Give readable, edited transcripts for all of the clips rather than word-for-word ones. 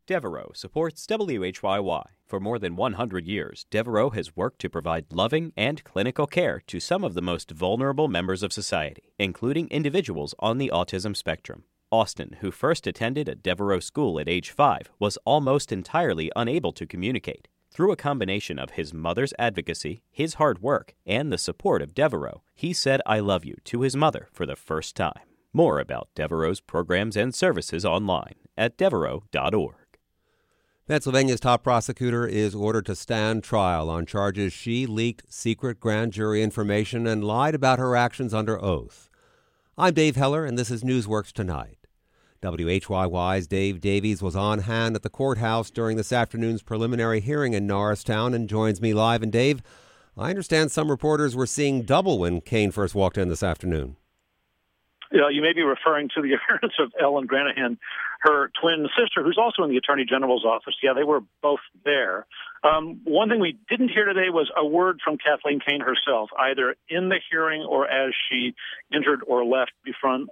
Devereaux supports WHYY. For more than 100 years, Devereaux has worked to provide loving and clinical care to some of the most vulnerable members of society, including individuals on the autism spectrum. Austin, who first attended a Devereaux school at age 5, was almost entirely unable to communicate. Through a combination of his mother's advocacy, his hard work, and the support of Devereaux, he said "I love you" to his mother for the first time. More about Devereaux's programs and services online at devereaux.org. Pennsylvania's top prosecutor is ordered to stand trial on charges she leaked secret grand jury information and lied about her actions under oath. I'm Dave Heller, and this is Newsworks Tonight. WHYY's Dave Davies was on hand at the courthouse during this afternoon's preliminary hearing in Norristown and joins me live. And Dave, I understand some reporters were seeing double when Cain first walked in this afternoon. You may be referring to the appearance of Ellen Granahan, her twin sister, who's also in the Attorney General's office. Yeah, they were both there. One thing we didn't hear today was a word from Kathleen Cain herself, either in the hearing or as she entered or left in front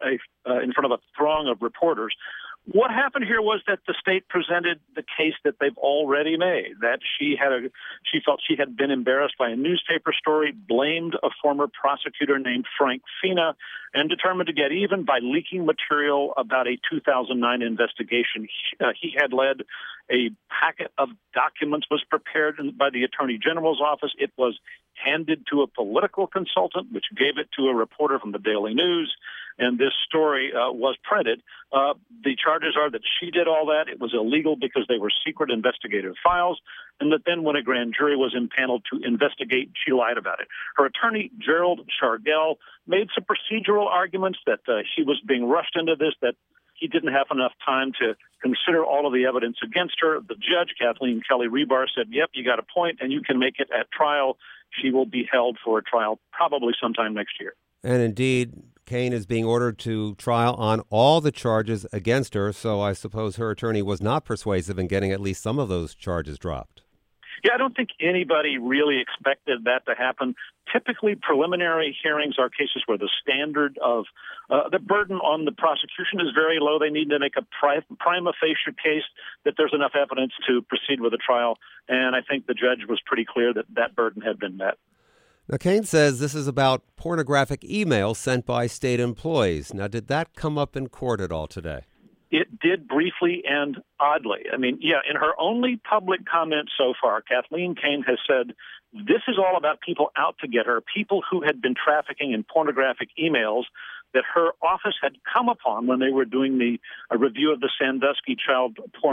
of a throng of reporters. What happened here was that the state presented the case that they've already made, that she felt she had been embarrassed by a newspaper story, blamed a former prosecutor named Frank Fina, and determined to get even by leaking material about a 2009 investigation he had led. A packet of documents was prepared by the Attorney General's office. It was handed to a political consultant, which gave it to a reporter from the Daily News, and this story was printed. The charges are that she did all that. It was illegal because they were secret investigative files, and that then when a grand jury was impaneled to investigate, she lied about it. Her attorney, Gerald Shargell, made some procedural arguments that she was being rushed into this, that he didn't have enough time to consider all of the evidence against her. The judge, Kathleen Kelly Rebar, said, yep, you got a point, and you can make it at trial. She will be held for a trial probably sometime next year. And indeed, Cain is being ordered to trial on all the charges against her, so I suppose her attorney was not persuasive in getting at least some of those charges dropped. Yeah, I don't think anybody really expected that to happen. Typically, preliminary hearings are cases where the standard of the burden on the prosecution is very low. They need to make a prima facie case that there's enough evidence to proceed with a trial, and I think the judge was pretty clear that that burden had been met. Now, Cain says this is about pornographic emails sent by state employees. Now, did that come up in court at all today? It did briefly and oddly. I mean, yeah, in her only public comment so far, Kathleen Cain has said this is all about people out to get her, people who had been trafficking in pornographic emails that her office had come upon when they were doing a review of the Sandusky child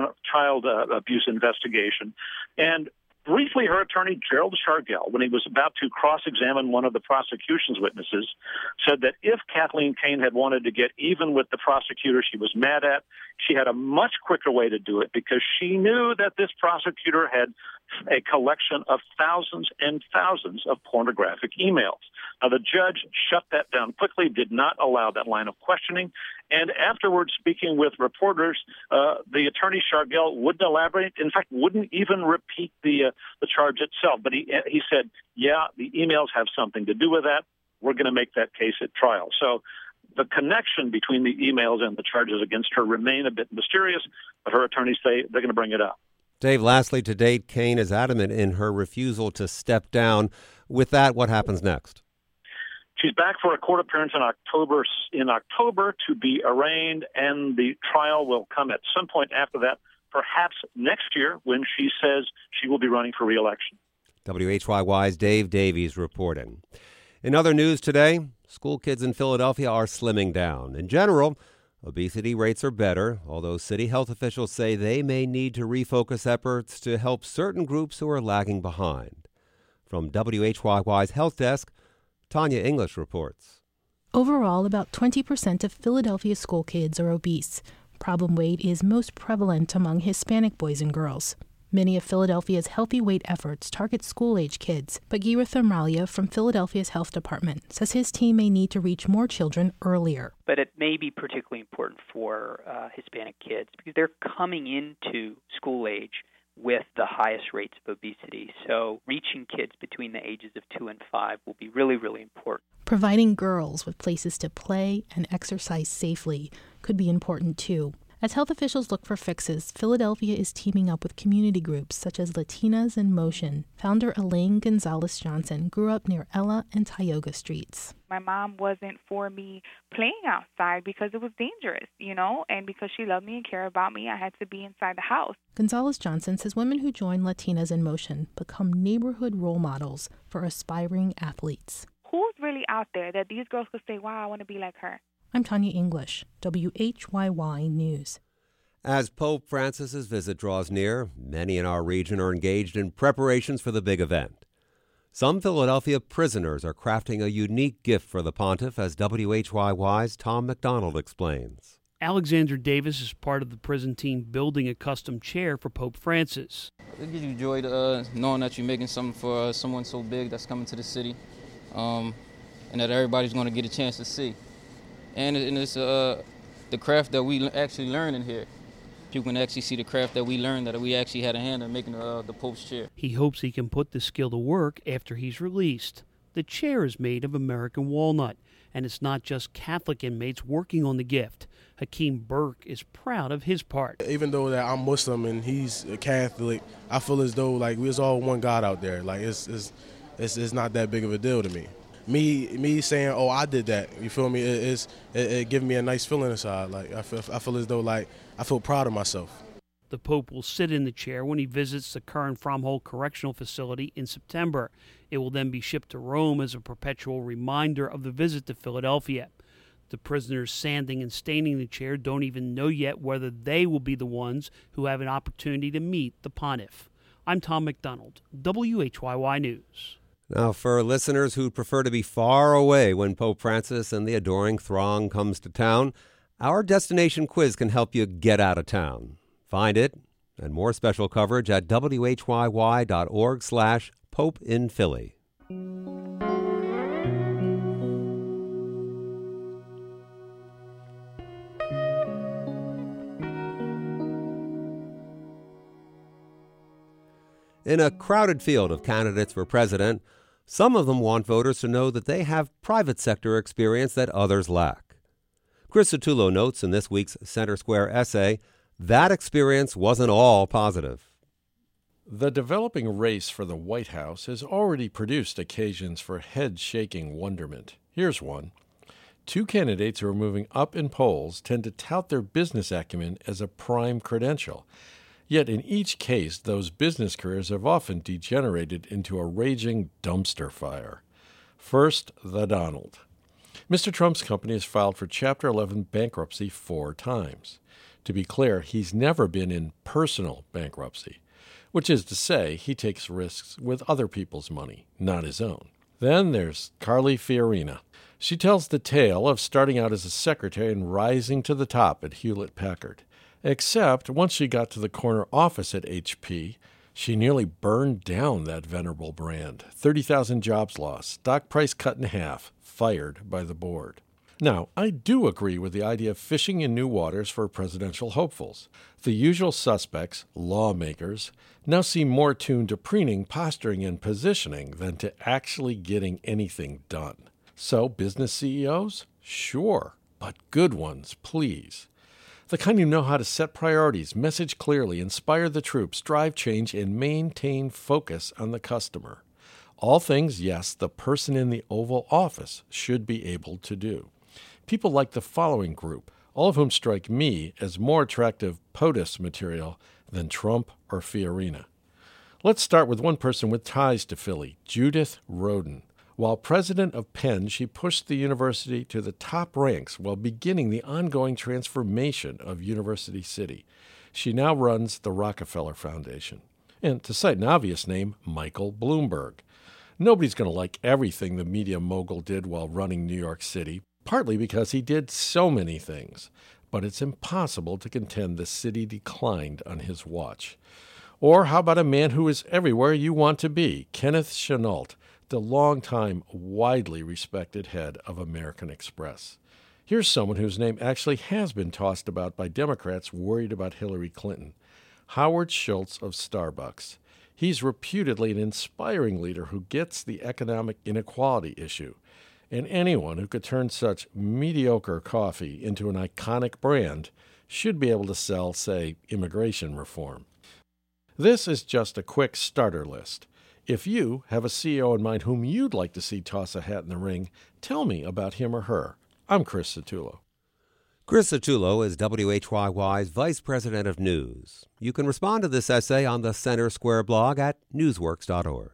abuse investigation. And briefly, her attorney, Gerald Shargell, when he was about to cross-examine one of the prosecution's witnesses, said that if Kathleen Cain had wanted to get even with the prosecutor she was mad at, she had a much quicker way to do it because she knew that this prosecutor had a collection of thousands and thousands of pornographic emails. Now, the judge shut that down quickly, did not allow that line of questioning, and afterwards, speaking with reporters, the attorney Shargell wouldn't elaborate, in fact, wouldn't even repeat the charge itself. But he said, yeah, the emails have something to do with that. We're going to make that case at trial. So the connection between the emails and the charges against her remain a bit mysterious, but her attorneys say they're going to bring it up. Dave, lastly, to date, Cain is adamant in her refusal to step down. With that, what happens next? She's back for a court appearance in October to be arraigned, and the trial will come at some point after that, perhaps next year, when she says she will be running for re-election. WHYY's Dave Davies reporting. In other news today, school kids in Philadelphia are slimming down. In general, obesity rates are better, although city health officials say they may need to refocus efforts to help certain groups who are lagging behind. From WHYY's Health Desk, Tanya English reports. Overall, about 20% of Philadelphia school kids are obese. Problem weight is most prevalent among Hispanic boys and girls. Many of Philadelphia's healthy weight efforts target school-age kids, but Gira Thamralia from Philadelphia's health department says his team may need to reach more children earlier. But it may be particularly important for Hispanic kids because they're coming into school age with the highest rates of obesity. So reaching kids between the ages of 2 and 5 will be really, really important. Providing girls with places to play and exercise safely could be important too. As health officials look for fixes, Philadelphia is teaming up with community groups such as Latinas in Motion. Founder Elaine Gonzalez Johnson grew up near Ella and Tioga streets. My mom wasn't for me playing outside because it was dangerous, and because she loved me and cared about me, I had to be inside the house. Gonzalez Johnson says women who join Latinas in Motion become neighborhood role models for aspiring athletes. Who's really out there that these girls could say, wow, I want to be like her? I'm Tanya English, WHYY News. As Pope Francis's visit draws near, many in our region are engaged in preparations for the big event. Some Philadelphia prisoners are crafting a unique gift for the pontiff, as WHYY's Tom McDonald explains. Alexander Davis is part of the prison team building a custom chair for Pope Francis. It gives you joy knowing that you're making something for someone so big that's coming to the city, and that everybody's going to get a chance to see. And it's the craft that we actually learn in here. People can actually see the craft that we learned, that we actually had a hand in making the Pope's chair. He hopes he can put the skill to work after he's released. The chair is made of American walnut, and it's not just Catholic inmates working on the gift. Hakeem Burke is proud of his part. Even though that I'm Muslim and he's a Catholic, I feel as though like we was all one God out there. Like it's not that big of a deal to me. Me saying, oh, I did that, you feel me, it gives me a nice feeling inside. Like I feel as though like I feel proud of myself. The Pope will sit in the chair when he visits the current Fromhold Correctional Facility in September. It will then be shipped to Rome as a perpetual reminder of the visit to Philadelphia. The prisoners sanding and staining the chair don't even know yet whether they will be the ones who have an opportunity to meet the pontiff. I'm Tom McDonald, WHYY News. Now, for listeners who prefer to be far away when Pope Francis and the adoring throng comes to town, our destination quiz can help you get out of town. Find it and more special coverage at whyy.org/Pope in Philly. In a crowded field of candidates for president, some of them want voters to know that they have private sector experience that others lack. Chris Satullo notes in this week's Center Square essay, that experience wasn't all positive. The developing race for the White House has already produced occasions for head-shaking wonderment. Here's one. Two candidates who are moving up in polls tend to tout their business acumen as a prime credential. Yet in each case, those business careers have often degenerated into a raging dumpster fire. First, the Donald. Mr. Trump's company has filed for Chapter 11 bankruptcy 4 times. To be clear, he's never been in personal bankruptcy, which is to say he takes risks with other people's money, not his own. Then there's Carly Fiorina. She tells the tale of starting out as a secretary and rising to the top at Hewlett-Packard. Except once she got to the corner office at HP, she nearly burned down that venerable brand. 30,000 jobs lost, stock price cut in half, fired by the board. Now, I do agree with the idea of fishing in new waters for presidential hopefuls. The usual suspects, lawmakers, now seem more tuned to preening, posturing, and positioning than to actually getting anything done. So, business CEOs? Sure, but good ones, please. The kind who know how to set priorities, message clearly, inspire the troops, drive change, and maintain focus on the customer. All things, yes, the person in the Oval Office should be able to do. People like the following group, all of whom strike me as more attractive POTUS material than Trump or Fiorina. Let's start with one person with ties to Philly, Judith Rodin. While president of Penn, she pushed the university to the top ranks while beginning the ongoing transformation of University City. She now runs the Rockefeller Foundation. And to cite an obvious name, Michael Bloomberg. Nobody's going to like everything the media mogul did while running New York City, partly because he did so many things. But it's impossible to contend the city declined on his watch. Or how about a man who is everywhere you want to be, Kenneth Chenault, the longtime, widely respected head of American Express. Here's someone whose name actually has been tossed about by Democrats worried about Hillary Clinton, Howard Schultz of Starbucks. He's reputedly an inspiring leader who gets the economic inequality issue, and anyone who could turn such mediocre coffee into an iconic brand should be able to sell, say, immigration reform. This is just a quick starter list. If you have a CEO in mind whom you'd like to see toss a hat in the ring, tell me about him or her. I'm Chris Satullo. Chris Satullo is WHYY's Vice President of News. You can respond to this essay on the Center Square blog at newsworks.org.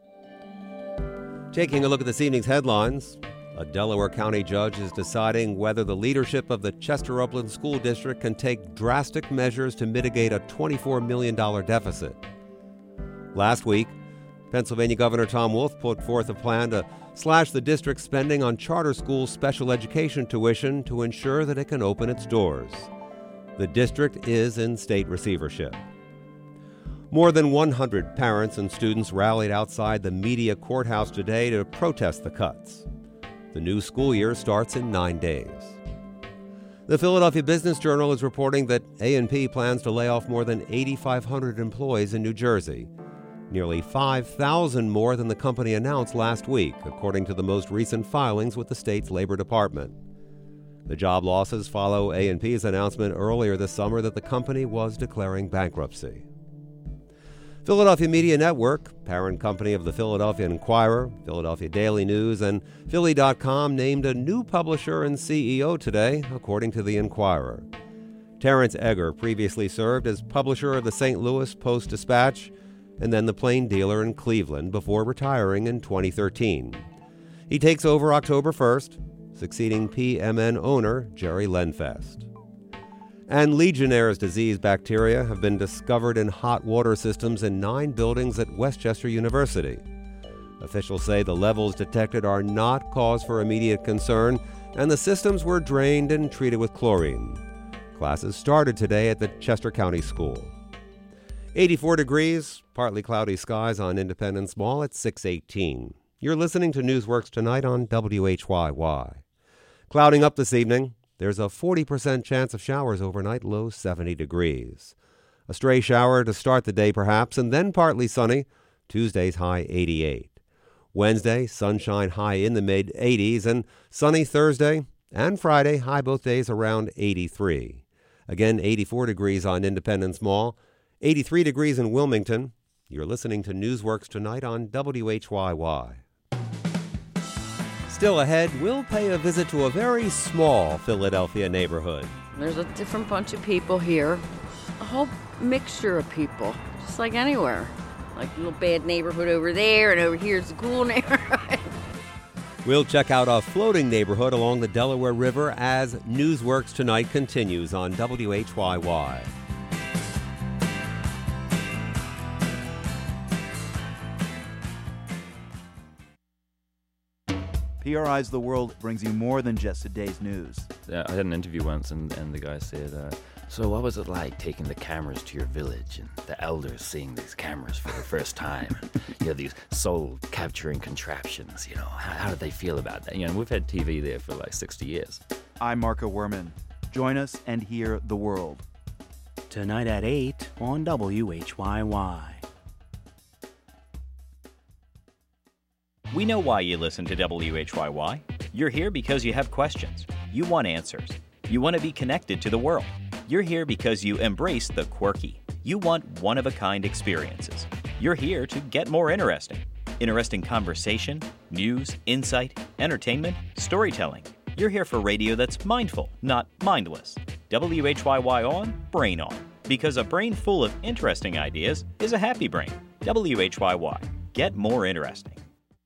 Taking a look at this evening's headlines, a Delaware County judge is deciding whether the leadership of the Chester Upland School District can take drastic measures to mitigate a $24 million deficit. Last week, Pennsylvania Governor Tom Wolf put forth a plan to slash the district's spending on charter school special education tuition to ensure that it can open its doors. The district is in state receivership. More than 100 parents and students rallied outside the Media Courthouse today to protest the cuts. The new school year starts in 9 days. The Philadelphia Business Journal is reporting that A&P plans to lay off more than 8,500 employees in New Jersey, nearly 5,000 more than the company announced last week, according to the most recent filings with the state's Labor Department. The job losses follow A&P's announcement earlier this summer that the company was declaring bankruptcy. Philadelphia Media Network, parent company of the Philadelphia Inquirer, Philadelphia Daily News, and Philly.com, named a new publisher and CEO today, according to the Inquirer. Terrence Egger previously served as publisher of the St. Louis Post-Dispatch and then the Plain Dealer in Cleveland before retiring in 2013. He takes over October 1st, succeeding PMN owner Jerry Lenfest. And Legionnaire's disease bacteria have been discovered in hot water systems in 9 buildings at Westchester University. Officials say the levels detected are not cause for immediate concern, and the systems were drained and treated with chlorine. Classes started today at the Chester County School. 84 degrees, partly cloudy skies on Independence Mall at 6:18. You're listening to Newsworks Tonight on WHYY. Clouding up this evening. There's a 40% chance of showers overnight, low 70 degrees. A stray shower to start the day perhaps, and then partly sunny. Tuesday's high 88. Wednesday, sunshine high in the mid-80s, and sunny Thursday and Friday, high both days around 83. Again, 84 degrees on Independence Mall, 83 degrees in Wilmington. You're listening to Newsworks Tonight on WHYY. Still ahead, we'll pay a visit to a very small Philadelphia neighborhood. There's a different bunch of people here, a whole mixture of people, just like anywhere. Like a little bad neighborhood over there, and over here's a cool neighborhood. We'll check out a floating neighborhood along the Delaware River as Newsworks Tonight continues on WHYY. PRI's The World brings you more than just a day's news. I had an interview once, and the guy said, so what was it like taking the cameras to your village and the elders seeing these cameras for the first time? You know, these soul-capturing contraptions, you know, how did they feel about that? You know, we've had TV there for like 60 years. I'm Marco Werman. Join us and hear The World. Tonight at 8 on WHYY. We know why you listen to WHYY. You're here because you have questions. You want answers. You want to be connected to the world. You're here because you embrace the quirky. You want one-of-a-kind experiences. You're here to get more interesting. Interesting conversation, news, insight, entertainment, storytelling. You're here for radio that's mindful, not mindless. WHYY on, brain on. Because a brain full of interesting ideas is a happy brain. WHYY. Get more interesting.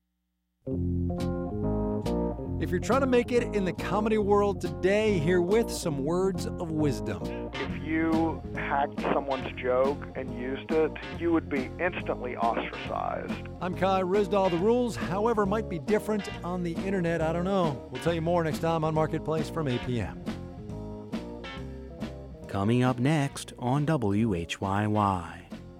If you're trying to make it in the comedy world today, here with some words of wisdom. If you hacked someone's joke and used it, you would be instantly ostracized. I'm Kai Risdahl. The rules, however, might be different on the internet. I don't know. We'll tell you more next time on Marketplace from 8 p.m. Coming up next on WHYY.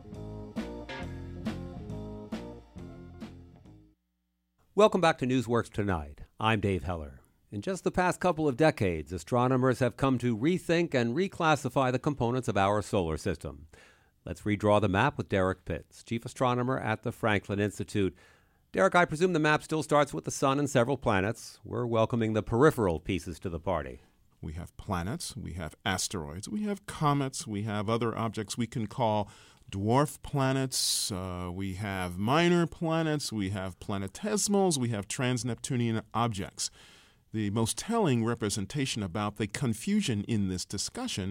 Welcome back to Newsworks Tonight. I'm Dave Heller. In just the past couple of decades, astronomers have come to rethink and reclassify the components of our solar system. Let's redraw the map with Derek Pitts, chief astronomer at the Franklin Institute. Derek, I presume the map still starts with the sun and several planets. We're welcoming the peripheral pieces to the party. We have planets, we have asteroids, we have comets, we have other objects we can call dwarf planets, we have minor planets, we have planetesimals, we have trans-Neptunian objects. The most telling representation about the confusion in this discussion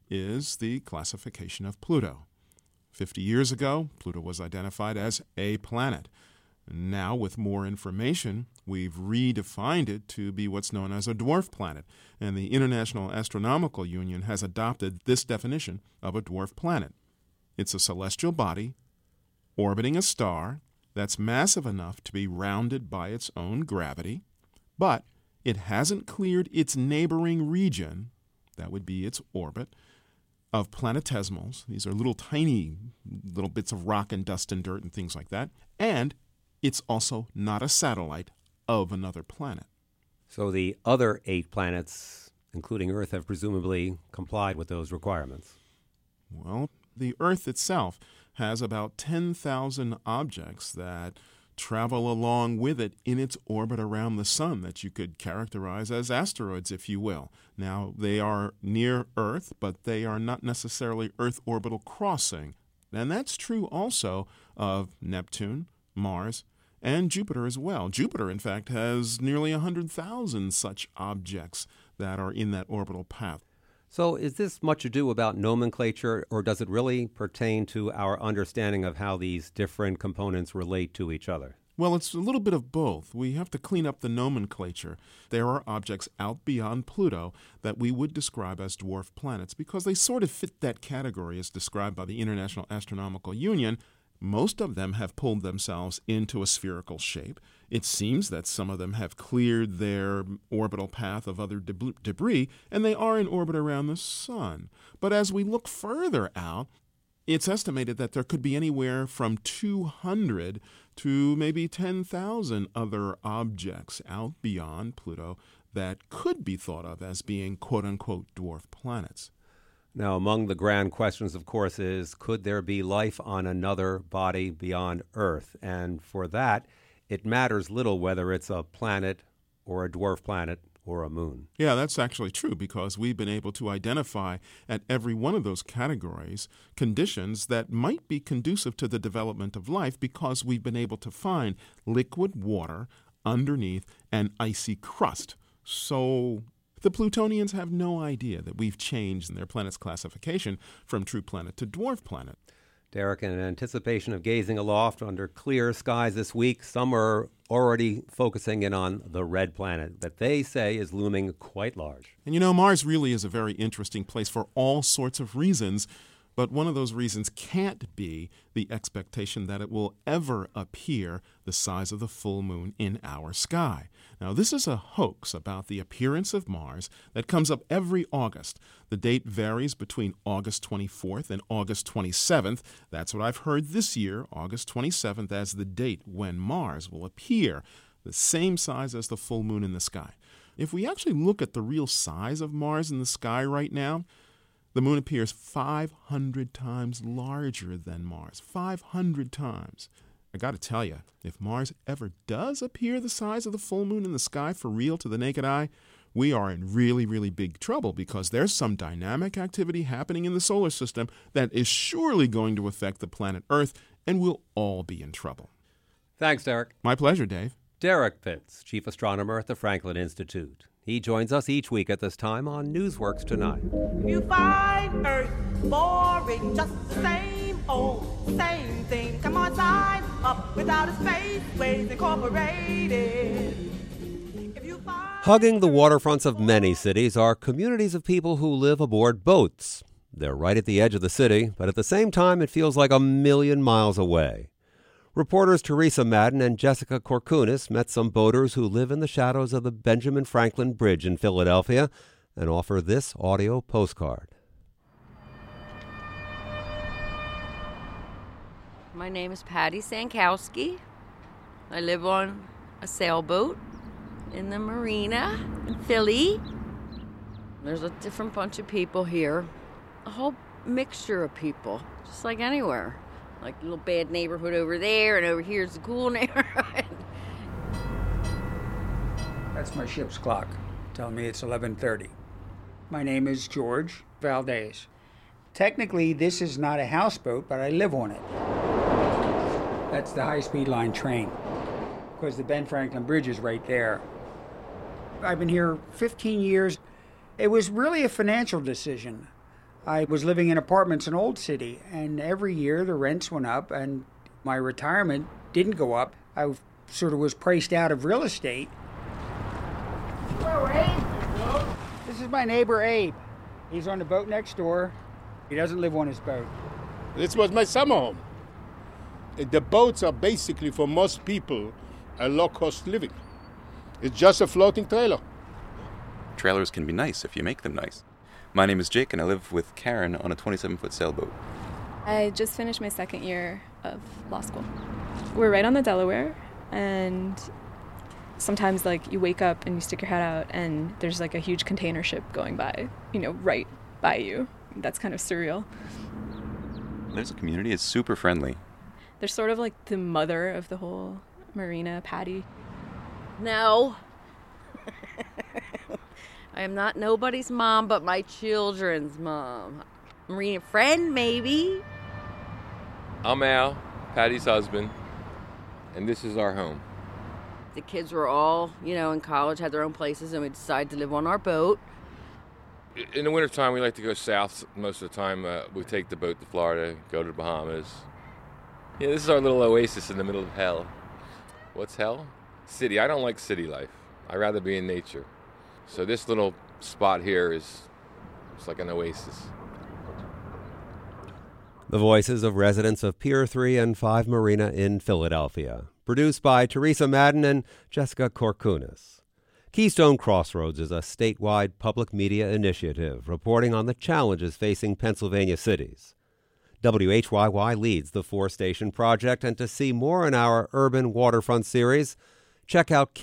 is the classification of Pluto. 50 years ago, Pluto was identified as a planet. Now, with more information, we've redefined it to be what's known as a dwarf planet, and the International Astronomical Union has adopted this definition of a dwarf planet. It's a celestial body orbiting a star that's massive enough to be rounded by its own gravity, but it hasn't cleared its neighboring region, that would be its orbit, of planetesimals. These are little tiny little bits of rock and dust and dirt and things like that, and it's also not a satellite of another planet. So the other 8 planets, including Earth, have presumably complied with those requirements. Well, the Earth itself has about 10,000 objects that travel along with it in its orbit around the sun that you could characterize as asteroids, if you will. Now, they are near Earth, but they are not necessarily Earth orbital crossing. And that's true also of Neptune, Mars, and Jupiter as well. Jupiter, in fact, has nearly 100,000 such objects that are in that orbital path. So is this much ado about nomenclature, or does it really pertain to our understanding of how these different components relate to each other? Well, it's a little bit of both. We have to clean up the nomenclature. There are objects out beyond Pluto that we would describe as dwarf planets because they sort of fit that category as described by the International Astronomical Union. Most of them have pulled themselves into a spherical shape. It seems that some of them have cleared their orbital path of other debris, and they are in orbit around the sun. But as we look further out, it's estimated that there could be anywhere from 200 to maybe 10,000 other objects out beyond Pluto that could be thought of as being quote-unquote dwarf planets. Now, among the grand questions, of course, is could there be life on another body beyond Earth? And for that, it matters little whether it's a planet or a dwarf planet or a moon. Yeah, that's actually true because we've been able to identify at every one of those categories conditions that might be conducive to the development of life because we've been able to find liquid water underneath an icy crust. So the Plutonians have no idea that we've changed in their planet's classification from true planet to dwarf planet. Derek, in anticipation of gazing aloft under clear skies this week, some are already focusing in on the red planet that they say is looming quite large. And you know, Mars really is a very interesting place for all sorts of reasons, but one of those reasons can't be the expectation that it will ever appear the size of the full moon in our sky. Now, this is a hoax about the appearance of Mars that comes up every August. The date varies between August 24th and August 27th. That's what I've heard this year, August 27th, as the date when Mars will appear the same size as the full moon in the sky. If we actually look at the real size of Mars in the sky right now, the moon appears 500 times larger than Mars. 500 times. I got to tell you, if Mars ever does appear the size of the full moon in the sky for real to the naked eye, we are in really, really big trouble because there's some dynamic activity happening in the solar system that is surely going to affect the planet Earth, and we'll all be in trouble. Thanks, Derek. My pleasure, Dave. Derek Prince, Chief Astronomer at the Franklin Institute. He joins us each week at this time on Newsworks Tonight. You find Earth boring, just the same old, same thing. Come on, sign up with Outer Spaceways Incorporated. Hugging the waterfronts of many cities are communities of people who live aboard boats. They're right at the edge of the city, but at the same time it feels like a million miles away. Reporters Teresa Madden and Jessica Korkunis met some boaters who live in the shadows of the Benjamin Franklin Bridge in Philadelphia and offer this audio postcard. My name is Patty Sankowski. I live on a sailboat in the marina in Philly. There's a different bunch of people here, a whole mixture of people, just like anywhere. Like a little bad neighborhood over there, and over here's the cool neighborhood. That's my ship's clock, telling me it's 11:30. My name is George Valdez. Technically, this is not a houseboat, but I live on it. That's the high-speed line train, because the Ben Franklin Bridge is right there. I've been here 15 years. It was really a financial decision. I was living in apartments in Old City, and every year the rents went up, and my retirement didn't go up. I sort of was priced out of real estate. Hello, Abe. This is my neighbor, Abe. He's on the boat next door. He doesn't live on his boat. This was my summer home. The boats are basically, for most people, a low-cost living. It's just a floating trailer. Trailers can be nice if you make them nice. My name is Jake, and I live with Karen on a 27-foot sailboat. I just finished my second year of law school. We're right on the Delaware, and sometimes, you wake up and you stick your head out, and there's, a huge container ship going by, right by you. That's kind of surreal. There's a community. It's super friendly. They're sort of like the mother of the whole marina, Patty. No. I am not nobody's mom but my children's mom. Marina friend, maybe. I'm Al, Patty's husband, and this is our home. The kids were all, in college, had their own places, and we decided to live on our boat. In the wintertime, we like to go south. Most of the time, we take the boat to Florida, go to the Bahamas. Yeah, this is our little oasis in the middle of hell. What's hell? City. I don't like city life. I'd rather be in nature. So this little spot here it's like an oasis. The voices of residents of Pier 3 and 5 Marina in Philadelphia. Produced by Teresa Madden and Jessica Korkunis. Keystone Crossroads is a statewide public media initiative reporting on the challenges facing Pennsylvania cities. WHYY leads the 4-station project, and to see more in our urban waterfront series, check out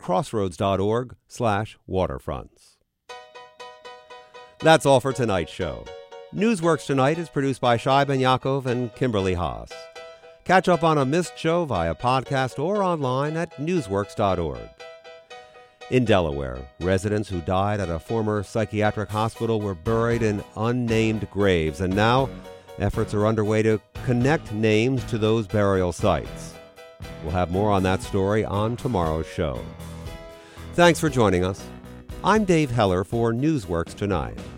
keystonecrossroads.org/waterfronts. That's all for tonight's show. Newsworks Tonight is produced by Shai Ben Yaakov and Kimberly Haas. Catch up on a missed show via podcast or online at newsworks.org. In Delaware, residents who died at a former psychiatric hospital were buried in unnamed graves, and now efforts are underway to connect names to those burial sites. We'll have more on that story on tomorrow's show. Thanks for joining us. I'm Dave Heller for Newsworks Tonight.